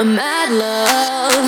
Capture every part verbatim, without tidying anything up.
my mad love.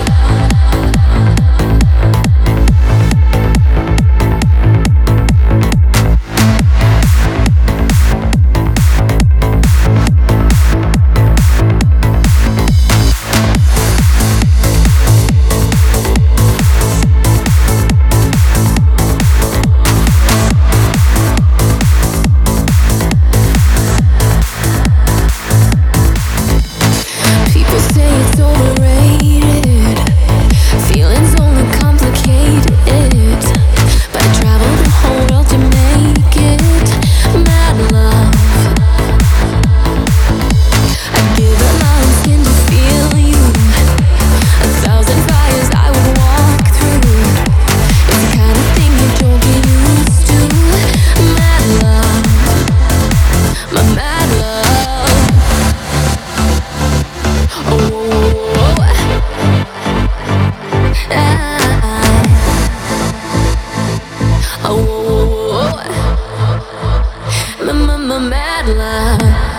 My mad love.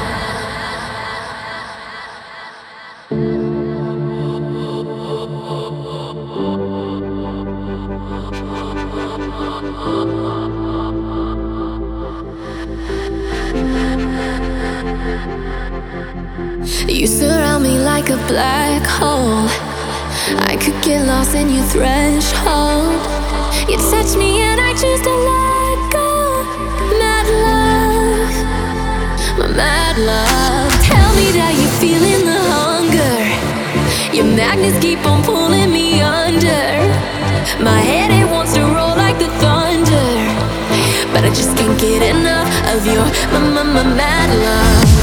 You surround me like a black hole. I could get lost in your threshold. You touch me and I choose to let go. Mad love, my mad love. Tell me that you're feeling the hunger. Your magnets keep on pulling me under. My head, it wants to roll like the thunder, but I just can't get enough of your my, my, my mad love.